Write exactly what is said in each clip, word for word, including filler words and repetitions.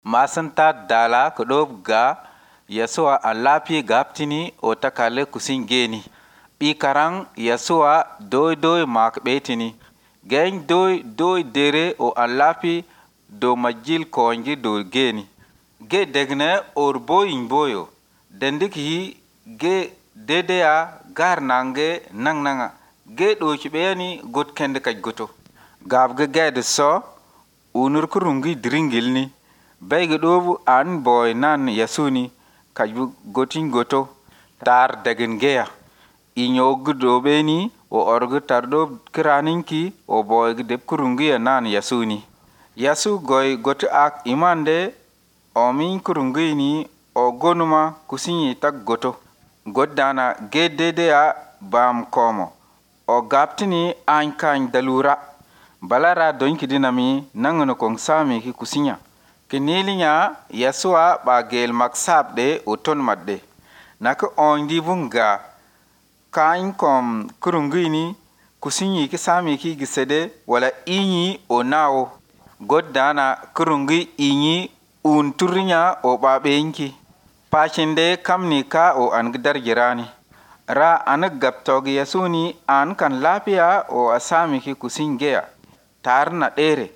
Masanta dala kudob ga Yasuwa an lapi gaptini o takale kusin geni. Bi karang Yasuwa doi doi mak betini. Gen doi doi dere o an lapi do majil konji do geni. Ge degne or boyin boyo. Dendik hi ge dedea gar nange nang nanga. Ge do chibeni got kende kaj goto. Gab ge gede so unur kurungi dringilni. Bege dobu an boy nan Yasuni kajbu gotin goto tar degen geya. Inyo gudo beni o orgu tardo kiraninki o boy gdeb kurungi nan Yasuni. Yasu goy goto ak imande o min kurungi ni o gonuma kusinyi tak goto. Goddana gededea bam komo. O gaptini an kany dalura. Balara donki dinami nangono kong sami ki kusinya. Kinilinya Yasuwa ba gel maksab de uton madde. Naka ondi bunga kain kom kurungini kusinyi ki sami ki gisede wala inyi o nao. Goddana kurungi inyi unturinya o babenki. Pachinde kamni ka o angdar jirani. Ra anak gaptogi Yasuni an kan lapia o asami ki kusingea. Tar na dere.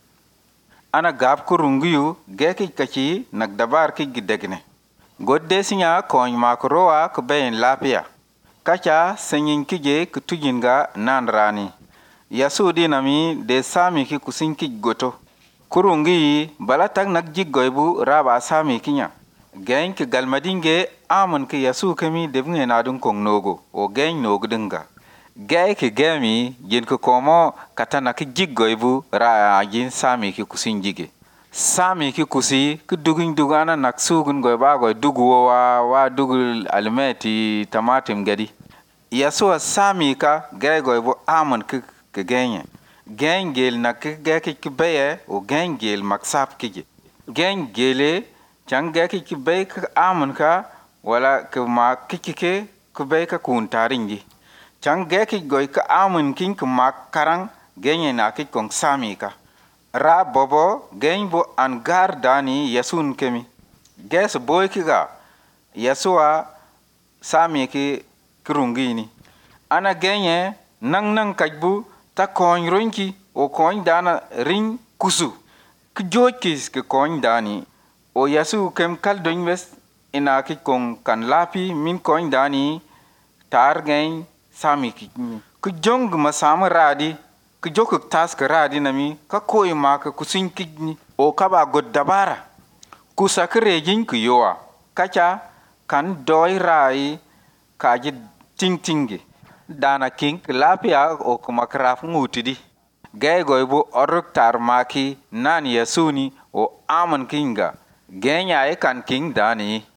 Ana gab kurungiyu geki kachi nagdabar ki gidegne. Godde sinya kony makroa kubayin lapia. Kacha senyin kije kutujinga nan rani. Yasu dinami de sami ki kusinki goto. Kurungi balatak nagjigoybu raba sami kinya. Gen ki galmadinge amun ki Yasu kemi devnge nadun kong nogo o gen nogo dinga. Gay ki gami jin ko komo katana ki jiggoybu ra jin sami ki kusin jige. Sami ki kusi ki dugin dugana nak sugun goy ba goy dugu wa wa dugu almeti tamatim gadi. Yasuwa sami ka gay goy bu amon ki ki genye. Gen gel nak ki gay ki ki beye o gen gel maksap ki. Gen gele chan gay ki ki beye ki amon ka wala ki ma ki ki ki ki beye ka kuntaringi. Chang geki goy ka amun kin ka mak karang genye na ki kong sami ka. Ra bobo geny bo an gar dani Yasun kemi. Ges boy ki ga Yasuwa sami ki kurungini. Ana genye nang nang kajbu ta kony ronki o kony dana ring kusu. Ki jokis ki kony dani. O Yasu kem kal doin wes ina ki kong kan lapi min kony dani tar geny sami ki ku jong masama radi ku jokuk task radi nami ka koy ma ka kusin kidni o kaba god dabara ku sakre jin ku yowa kacha kan doy rai ka ji tingtingi dana king lapia o kuma kraf ngutidi gay goy bu oruk tar maki nan Yasuni o aman kinga genya e kan king dani